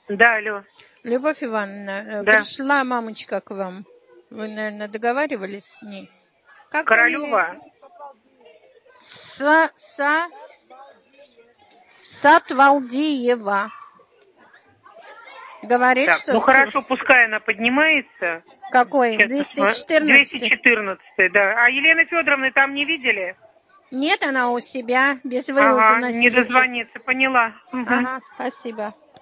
Да, алло. Любовь Ивановна, Да. пришла мамочка к вам. Вы, наверное, договаривались с ней? Как Королева. Сатвалдиева. Говорит, Так, что... ну хорошо, пускай она поднимается. Какой? Сейчас, 214? 214, да. А Елены Федоровны там не видели? Нет, она у себя, без вылаза Ага, на не сеть. дозвониться, поняла. Угу. Ага, спасибо.